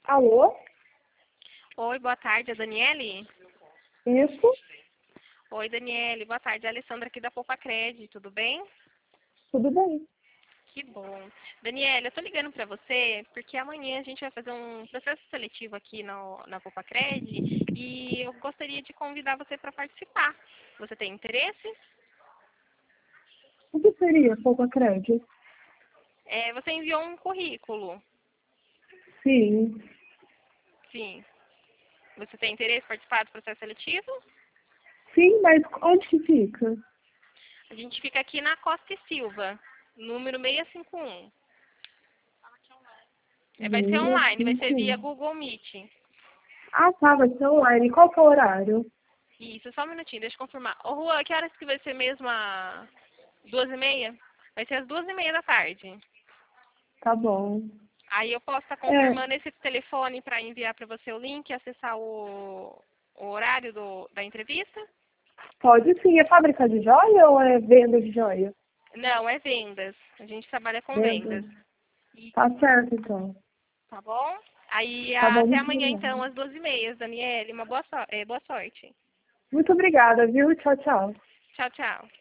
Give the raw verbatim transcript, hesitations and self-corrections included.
Alô? Oi, boa tarde, é Daniele? Isso? Oi, Daniele, boa tarde. É a Alessandra aqui da Poupa Cred, tudo bem? Tudo bem. Que bom. Daniele, eu tô ligando pra você porque amanhã a gente vai fazer um processo seletivo aqui no, na Poupa Cred e eu gostaria de convidar você para participar. Você tem interesse? O que seria pouco crédito? É, você enviou um currículo. Sim. Sim. Você tem interesse em participar do processo seletivo? Sim, mas onde que fica? A gente fica aqui na Costa e Silva, número seiscentos e cinquenta e um. É, vai ser online, vai ser via seiscentos e cinquenta e um. Google Meet. Ah, tá, vai ser online. Qual que é o horário? Isso, só um minutinho, deixa eu confirmar. Ô, Rua, que horas que vai ser mesmo a duas e meia? Vai ser às duas e meia da tarde. Tá bom. Aí eu posso estar É, confirmando esse telefone para enviar para você o link e acessar o, o horário do, da entrevista? pode sim. É fábrica de joia ou é venda de joia? Não, é vendas. A gente trabalha com Venda. vendas. E, Tá certo, então. tá bom? Aí Tá a- bom, até muito amanhã obrigada. então, às duas e meia, Daniele. Uma boa, so- eh, boa sorte. Muito obrigada, viu? Tchau, tchau. Tchau, tchau.